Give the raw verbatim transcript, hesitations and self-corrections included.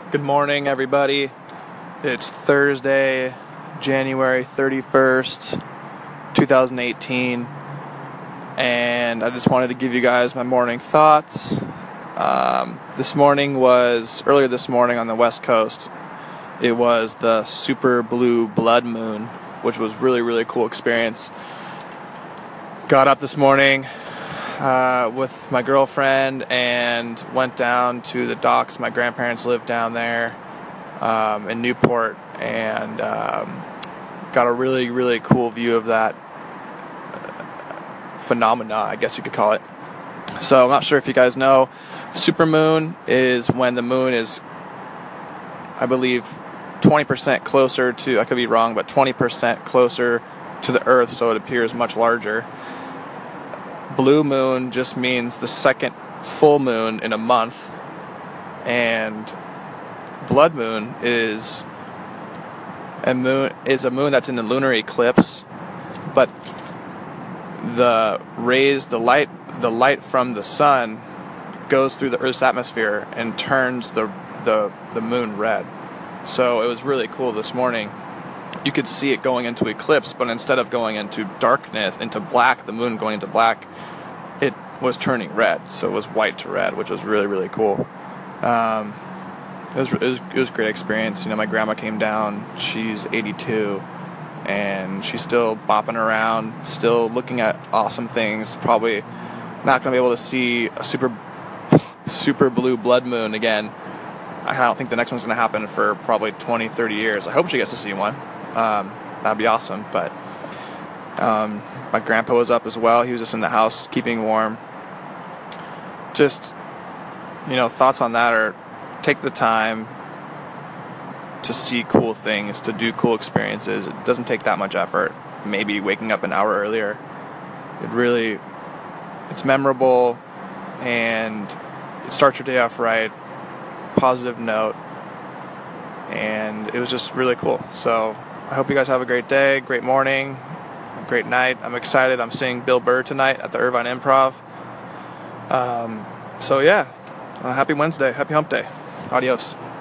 Good morning, everybody. It's Thursday, January thirty-first, twenty eighteen, and I just wanted to give you guys my morning thoughts. Um, this morning was, earlier this morning on the West Coast, it was the super blue blood moon, which was really, really cool experience. Got up this morning Uh, with my girlfriend and went down to the docks. My grandparents live down there um, in Newport, and um, got a really, really cool view of that phenomena, I guess you could call it. So I'm not sure if you guys know, supermoon is when the moon is, I believe, twenty percent closer to, I could be wrong, but twenty percent closer to the Earth, so it appears much larger. Blue moon just means the second full moon in a month, and blood moon is a moon is a moon that's in a lunar eclipse, but the rays, the light, the light from the sun goes through the Earth's atmosphere and turns the the the moon red. So it was really cool this morning. You could see it going into eclipse, but instead of going into darkness, into black, the moon going into black, it was turning red. So it was white to red, which was really, really cool. Um, it was, it was it was a great experience. You know, my grandma came down. She's eighty-two, and she's still bopping around, still looking at awesome things. Probably not going to be able to see a super, super blue blood moon again. I don't think the next one's going to happen for probably twenty, thirty years. I hope she gets to see one. Um, that'd be awesome. But um, my grandpa was up as well. He was just in the house keeping warm. Just, you know, thoughts on that are take the time to see cool things, to do cool experiences. It doesn't take that much effort. Maybe waking up an hour earlier. It really, it's memorable, and it starts your day off right, positive note, and it was just really cool. So I hope you guys have a great day, great morning, a great night. I'm excited. I'm seeing Bill Burr tonight at the Irvine Improv. Um, so yeah, uh, happy Wednesday, happy hump day. Adios.